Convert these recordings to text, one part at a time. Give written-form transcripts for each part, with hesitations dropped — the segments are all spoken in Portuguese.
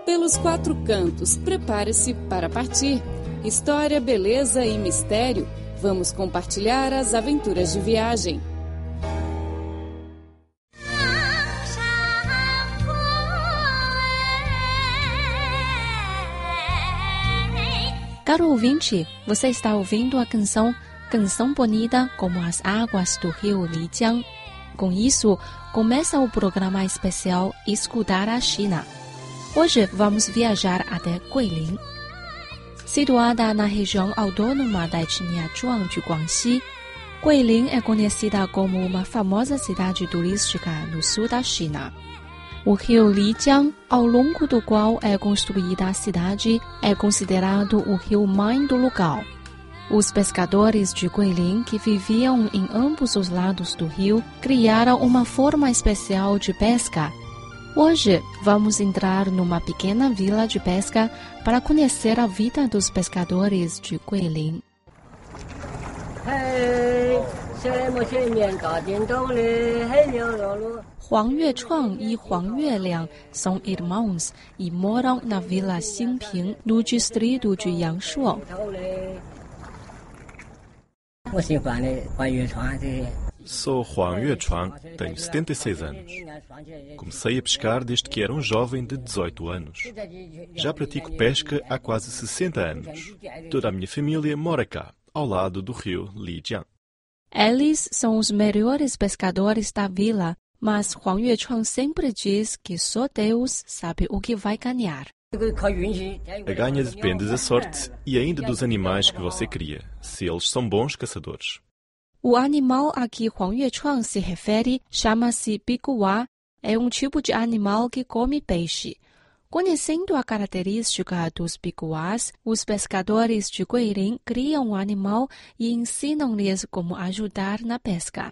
Pelos quatro cantos, prepare-se para partir. História, beleza e mistério. Vamos compartilhar as aventuras de viagem. Caro ouvinte, você está ouvindo a canção Canção Bonita como as águas do rio Lijiang. Com isso, começa o programa especial Escutar a China. Hoje vamos viajar até Guilin. Situada na região autônoma da etnia Zhuang de Guangxi, Guilin é conhecida como uma famosa cidade turística no sul da China. O rio Lijiang, ao longo do qual é construída a cidade, é considerado o rio-mãe do local. Os pescadores de Guilin, que viviam em ambos os lados do rio, criaram uma forma especial de pesca. Hoje, vamos entrar numa pequena vila de pesca para conhecer a vida dos pescadores de Guilin. Huang Yuechuang e Huang Yueliang são irmãos e moram na vila Xingping, no distrito de Yangshuo. Sou Huang Yuechuang, tenho 76 anos. Comecei a pescar desde que era um jovem de 18 anos. Já pratico pesca há quase 60 anos. Toda a minha família mora cá, ao lado do rio Lijiang. Eles são os melhores pescadores da vila, mas Huang Yuechuang sempre diz que só Deus sabe o que vai ganhar. A ganha depende da sorte e ainda dos animais que você cria, se eles são bons caçadores. O animal a que Huang Yuechuang se refere chama-se biguá. É um tipo de animal que come peixe. Conhecendo a característica dos biguás, os pescadores de Guilin criam o animal e ensinam-lhes como ajudar na pesca.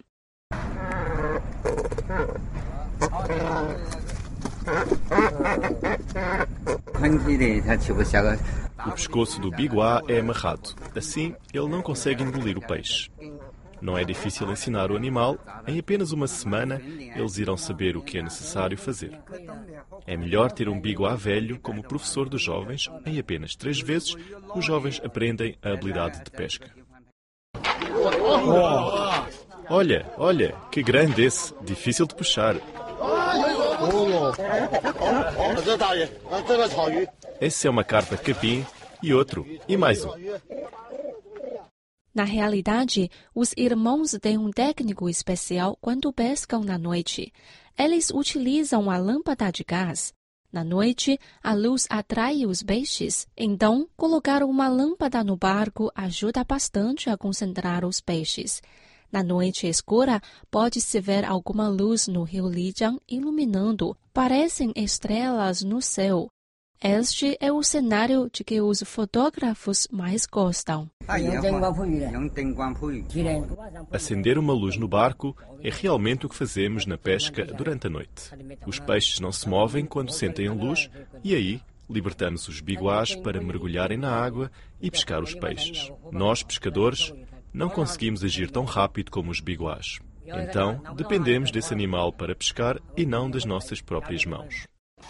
O pescoço do biguá é amarrado. Assim, ele não consegue engolir o peixe. Não é difícil ensinar o animal. Em apenas uma semana, eles irão saber o que é necessário fazer. É melhor ter um biguá velho como professor dos jovens. Em apenas 3 vezes, os jovens aprendem a habilidade de pesca. Olha, que grande esse! Difícil de puxar. Esse é uma carpa de capim e outro, e mais um. Na realidade, os irmãos têm um técnico especial quando pescam na noite. Eles utilizam a lâmpada de gás. Na noite, a luz atrai os peixes. Então, colocar uma lâmpada no barco ajuda bastante a concentrar os peixes. Na noite escura, pode-se ver alguma luz no rio Lijiang iluminando. Parecem estrelas no céu. Este é o cenário de que os fotógrafos mais gostam. Acender uma luz no barco é realmente o que fazemos na pesca durante a noite. Os peixes não se movem quando sentem a luz e aí libertamos os biguás para mergulharem na água e pescar os peixes. Nós, pescadores, não conseguimos agir tão rápido como os biguás. Então, dependemos desse animal para pescar e não das nossas próprias mãos.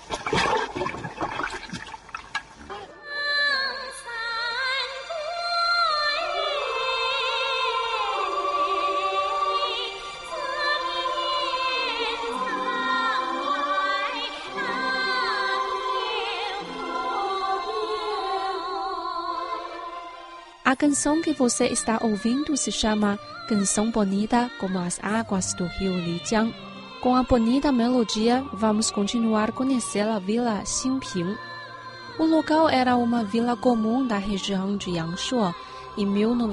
A canção que você está ouvindo se chama Canção Bonita como as águas do rio Lijiang. Com a bonita melodia, vamos continuar a conhecer a vila Xingping. O local era uma vila comum da região de Yangshuo. Em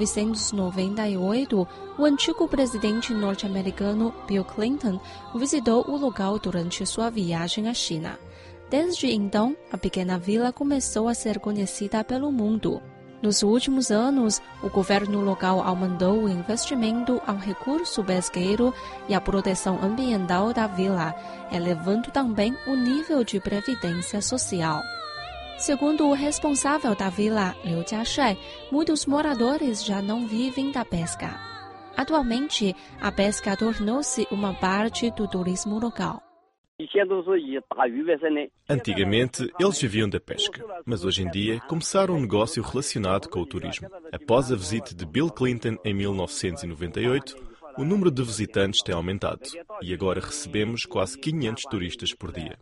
1998, o antigo presidente norte-americano Bill Clinton visitou o local durante sua viagem à China. Desde então, a pequena vila começou a ser conhecida pelo mundo. Nos últimos anos, o governo local aumentou o investimento ao recurso pesqueiro e à proteção ambiental da vila, elevando também o nível de previdência social. Segundo o responsável da vila, Liu Jiashai, muitos moradores já não vivem da pesca. Atualmente, a pesca tornou-se uma parte do turismo local. Antigamente, eles viviam da pesca, mas hoje em dia começaram um negócio relacionado com o turismo. Após a visita de Bill Clinton em 1998, o número de visitantes tem aumentado e agora recebemos quase 500 turistas por dia.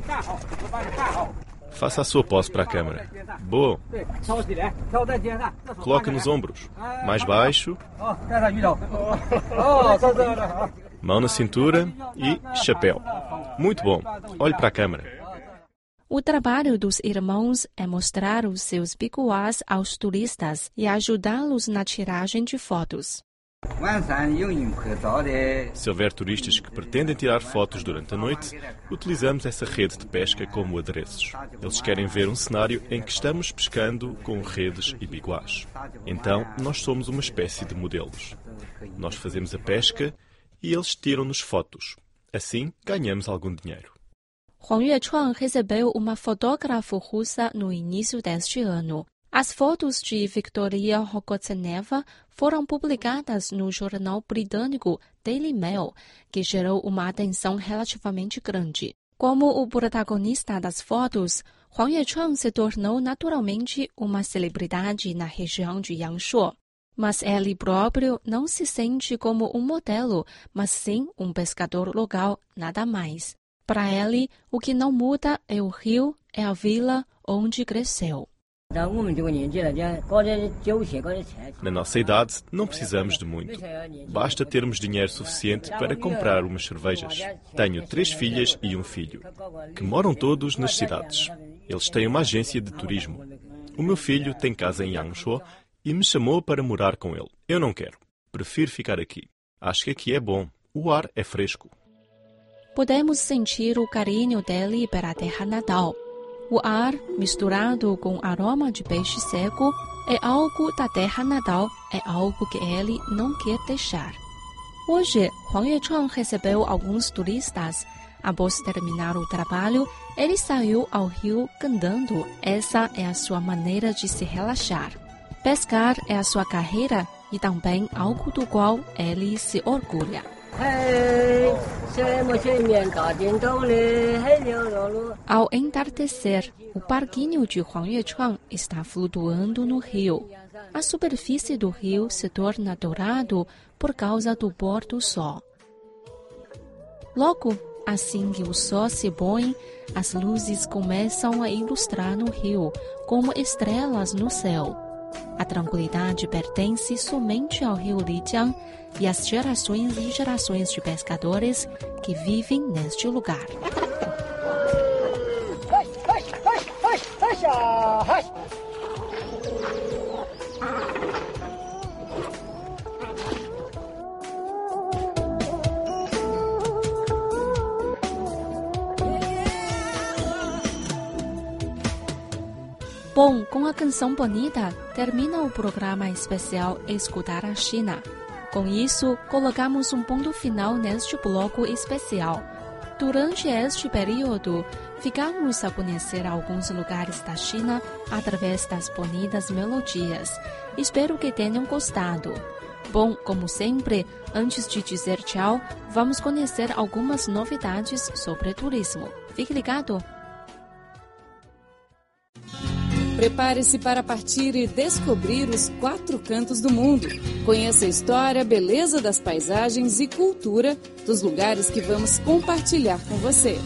Faça a sua pose para a câmara. Boa! Coloque nos ombros. Mais baixo. Mão na cintura e chapéu. Muito bom. Olhe para a câmara. O trabalho dos irmãos é mostrar os seus biguás aos turistas e ajudá-los na tiragem de fotos. Se houver turistas que pretendem tirar fotos durante a noite, utilizamos essa rede de pesca como adereços. Eles querem ver um cenário em que estamos pescando com redes e biguás. Então, nós somos uma espécie de modelos. Nós fazemos a pesca e eles tiram-nos fotos. Assim, ganhamos algum dinheiro. Huang Yuechuan recebeu uma fotógrafa russa no início deste ano. As fotos de Victoria Rogotseneva foram publicadas no jornal britânico Daily Mail, que gerou uma atenção relativamente grande. Como o protagonista das fotos, Huang Yuechuan se tornou naturalmente uma celebridade na região de Yangshuo. Mas ele próprio não se sente como um modelo, mas sim um pescador local, nada mais. Para ele, o que não muda é o rio, é a vila onde cresceu. Na nossa idade, não precisamos de muito. Basta termos dinheiro suficiente para comprar umas cervejas. Tenho 3 filhas e um filho, que moram todos nas cidades. Eles têm uma agência de turismo. O meu filho tem casa em Yangshuo e me chamou para morar com ele. Eu não quero. Prefiro ficar aqui. Acho que aqui é bom. O ar é fresco. Podemos sentir o carinho dele pela terra natal. O ar, misturado com aroma de peixe seco, é algo da terra natal, é algo que ele não quer deixar. Hoje, Huang Yuechuan recebeu alguns turistas. Após terminar o trabalho, ele saiu ao rio cantando. Essa é a sua maneira de se relaxar. Pescar é a sua carreira e também algo do qual ele se orgulha. Ao entardecer, o barquinho de Huang Yuechuan está flutuando no rio. A superfície do rio se torna dourado por causa do pôr do sol. Logo, assim que o sol se põe, as luzes começam a ilustrar no rio, como estrelas no céu. A tranquilidade pertence somente ao rio Lijiang e às gerações e gerações de pescadores que vivem neste lugar. Bom, com a canção bonita, termina o programa especial Escutar a China. Com isso, colocamos um ponto final neste bloco especial. Durante este período, ficamos a conhecer alguns lugares da China através das bonitas melodias. Espero que tenham gostado. Bom, como sempre, antes de dizer tchau, vamos conhecer algumas novidades sobre turismo. Fique ligado! Prepare-se para partir e descobrir os 4 cantos do mundo. Conheça a história, beleza das paisagens e cultura dos lugares que vamos compartilhar com você.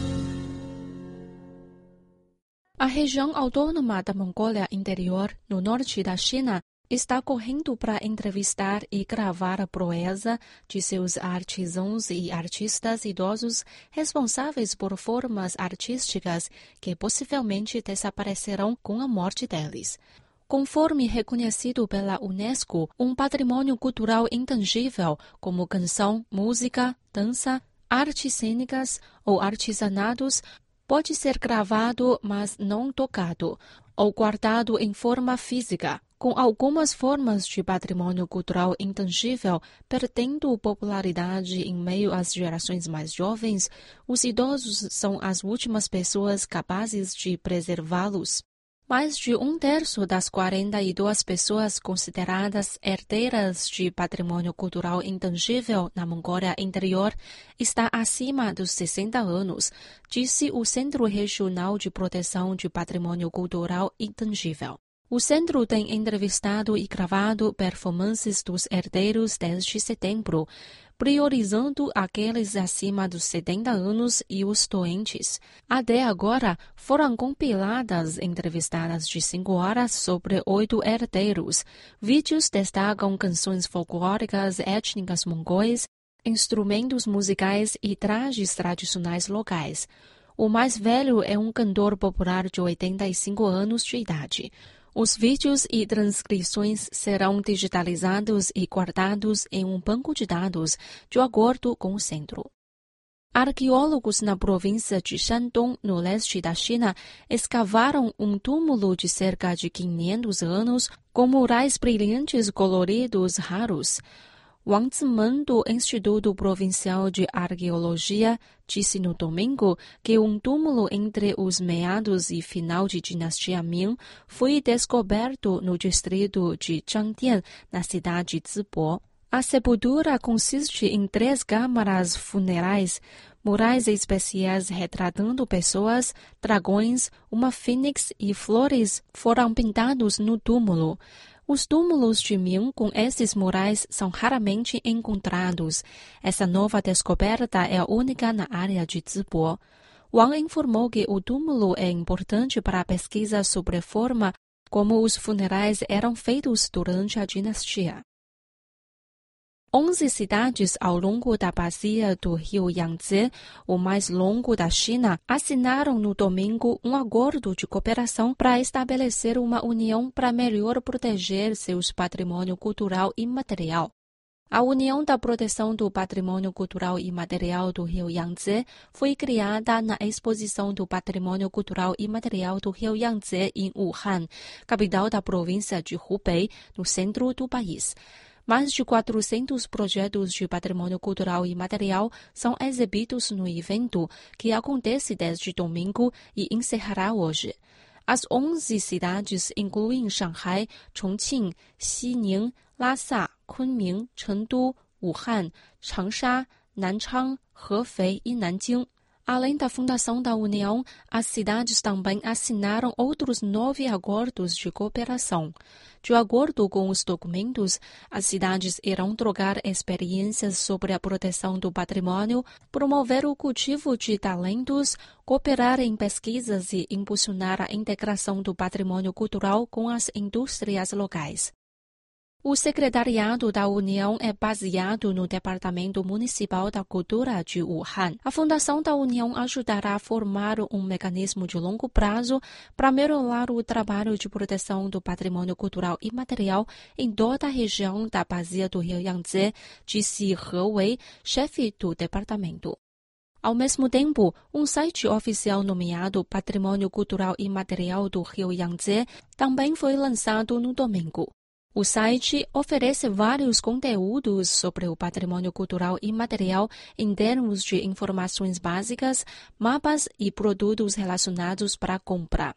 A região autônoma da Mongólia Interior, no norte da China, está correndo para entrevistar e gravar a proeza de seus artesãos e artistas idosos responsáveis por formas artísticas que possivelmente desaparecerão com a morte deles. Conforme reconhecido pela Unesco, um patrimônio cultural intangível como canção, música, dança, artes cênicas ou artesanatos pode ser gravado, mas não tocado, ou guardado em forma física. Com algumas formas de patrimônio cultural intangível perdendo popularidade em meio às gerações mais jovens, os idosos são as últimas pessoas capazes de preservá-los. Mais de um terço das 42 pessoas consideradas herdeiras de patrimônio cultural intangível na Mongólia Interior está acima dos 60 anos, disse o Centro Regional de Proteção de Patrimônio Cultural Intangível. O centro tem entrevistado e gravado performances dos herdeiros desde setembro, priorizando aqueles acima dos 70 anos e os doentes. Até agora, foram compiladas entrevistadas de 5 horas sobre 8 herdeiros. Vídeos destacam canções folclóricas étnicas mongóis, instrumentos musicais e trajes tradicionais locais. O mais velho é um cantor popular de 85 anos de idade. Os vídeos e transcrições serão digitalizados e guardados em um banco de dados, de acordo com o centro. Arqueólogos na província de Shandong, no leste da China, escavaram um túmulo de cerca de 500 anos com murais brilhantes coloridos raros. Wang Zimen, do Instituto Provincial de Arqueologia, disse no domingo que um túmulo entre os meados e final de dinastia Ming foi descoberto no distrito de Zhangdian, na cidade de Zibo. A sepultura consiste em 3 câmaras funerais, murais especiais retratando pessoas, dragões, uma fênix e flores foram pintados no túmulo. Os túmulos de Ming com esses murais são raramente encontrados. Essa nova descoberta é única na área de Zibo. Wang informou que o túmulo é importante para a pesquisa sobre a forma como os funerais eram feitos durante a dinastia. 11 cidades ao longo da bacia do rio Yangtze, o mais longo da China, assinaram no domingo um acordo de cooperação para estabelecer uma união para melhor proteger seus patrimônio cultural e material. A União da Proteção do Patrimônio Cultural e Material do rio Yangtze foi criada na Exposição do Patrimônio Cultural e Material do rio Yangtze em Wuhan, capital da província de Hubei, no centro do país. Mais de 400 projetos de patrimônio cultural e material são exibidos no evento, que acontece desde domingo e encerrará hoje. As 11 cidades incluem Shanghai, Chongqing, Xining, Lhasa, Kunming, Chengdu, Wuhan, Changsha, Nanchang, Hefei e Nanjing. Além da fundação da União, as cidades também assinaram outros 9 acordos de cooperação. De acordo com os documentos, as cidades irão trocar experiências sobre a proteção do patrimônio, promover o cultivo de talentos, cooperar em pesquisas e impulsionar a integração do patrimônio cultural com as indústrias locais. O secretariado da União é baseado no Departamento Municipal da Cultura de Wuhan. A Fundação da União ajudará a formar um mecanismo de longo prazo para melhorar o trabalho de proteção do patrimônio cultural e material em toda a região da bacia do rio Yangtze, disse He Wei, chefe do departamento. Ao mesmo tempo, um site oficial nomeado Patrimônio Cultural e Material do rio Yangtze também foi lançado no domingo. O site oferece vários conteúdos sobre o patrimônio cultural e material em termos de informações básicas, mapas e produtos relacionados para a compra.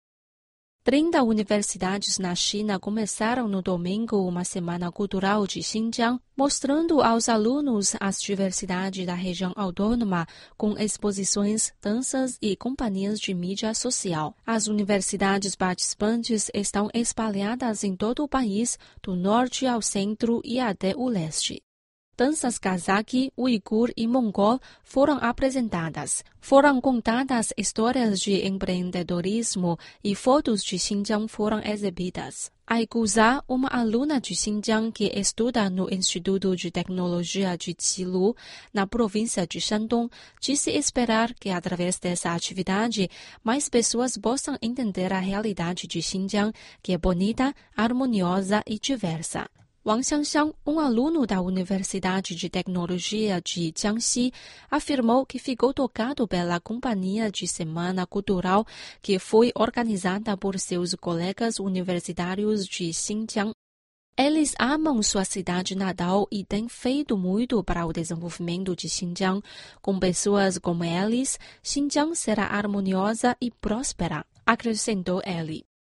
30 universidades na China começaram no domingo uma semana cultural de Xinjiang, mostrando aos alunos as diversidades da região autônoma, com exposições, danças e companhias de mídia social. As universidades participantes estão espalhadas em todo o país, do norte ao centro e até o leste. Danças cazaque, uigur e mongol foram apresentadas. Foram contadas histórias de empreendedorismo e fotos de Xinjiang foram exibidas. Aiguza, uma aluna de Xinjiang que estuda no Instituto de Tecnologia de Qilu, na província de Shandong, disse esperar que, através dessa atividade, mais pessoas possam entender a realidade de Xinjiang, que é bonita, harmoniosa e diversa. Wang Xiangxiang, um aluno da Universidade de Tecnologia de Jiangxi, afirmou que ficou tocado pela Companhia de Semana Cultural que foi organizada por seus colegas universitários de Xinjiang. Eles amam sua cidade natal e têm feito muito para o desenvolvimento de Xinjiang. Com pessoas como eles, Xinjiang será harmoniosa e próspera, acrescentou ele.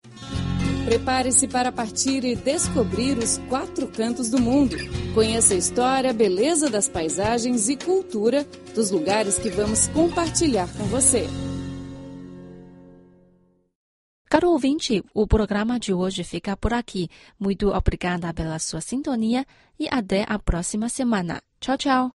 Prepare-se para partir e descobrir os 4 cantos do mundo. Conheça a história, beleza das paisagens e cultura dos lugares que vamos compartilhar com você. Caro ouvinte, o programa de hoje fica por aqui. Muito obrigada pela sua sintonia e até a próxima semana. Tchau, tchau!